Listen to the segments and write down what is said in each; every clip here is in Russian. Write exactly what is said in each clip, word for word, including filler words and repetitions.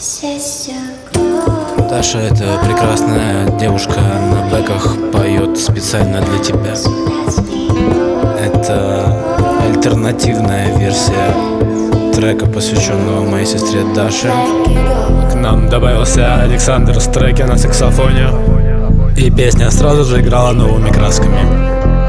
Даша — это прекрасная девушка, на бэках поет специально для тебя. Это альтернативная версия трека, посвященного моей сестре Даше. К нам добавился Александр с треки на саксофоне, и песня сразу же играла новыми красками.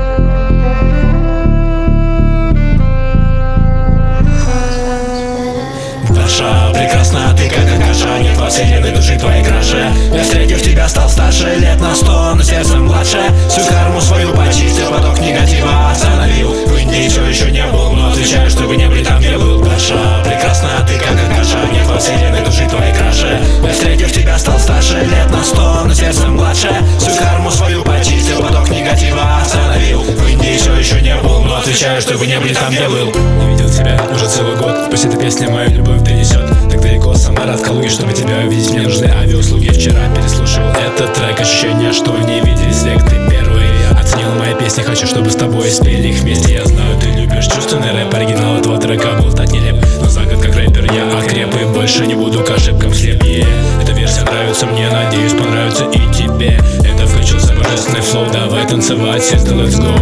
Даша, прекрасна ты, как Акаша, нет во вселенной души твоей краше. Я, встретив тебя, стал старше, лет на сто, но сердцем младше. Всю карму свою почистил, поток негатива остановил. В Индии все еще не был, но отвечаю, чтобы не были там, где был. Даша, прекрасна ты, как Акаша, нет во вселенной души твоей краше. Я, встретив тебя, стал старше, лет на сто, но сердцем младше. Всю карму свою почистил, поток негатива остановил. В Индии все еще не был, но отвечаю, чтобы не были там, где был. Не видел тебя уже целый год, пусть эта песня мою любовь донесет так далеко, Самара от Калуги, чтобы тебя увидеть, мне нужны авиауслуги. Вчера переслушал этот трек, ощущение, что не виделись век. Ты первый, я оценил мои песни, хочу, чтобы с тобой спели их вместе. Я знаю, ты любишь чувственный рэп, оригинал этого трека был так нелеп, но за год как рэпер я окреп и больше не буду к ошибкам слеп. Yeah. Эта версия нравится мне, надеюсь, понравится и тебе. Это включился божественный флоу, давай танцевать, sister, let's go.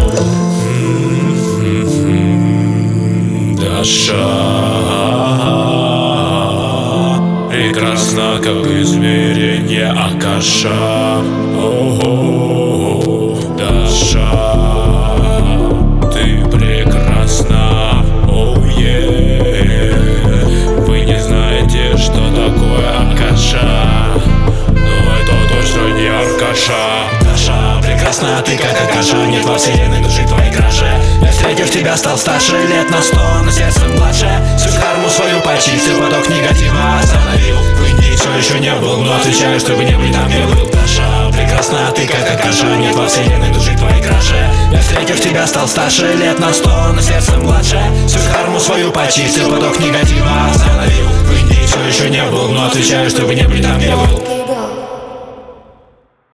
Даша прекрасна, как измерение Акаша. О-о-о, Даша, ты прекрасна. О-е, вы не знаете, что такое Акаша, но это точно не Аркаша. Даша, прекрасна ты, как Акаша, нет во вселенной души твоей краше. Я, встретив тебя, стал старше, лет на сто, но сердцем младше. Всю карму свою почистил, поток негатива остановил. В Индии все еще не был, но отвечаю, чтобы не были там, где был. Даша, прекрасна ты, как Акаша, нет во вселенной души твоей краше. Я, встретив тебя, стал старше, лет на сто, но сердцем младше. Всю карму свою почистил, поток негатива остановил. В Индии все еще не был, но отвечаю, чтобы не были там, где был.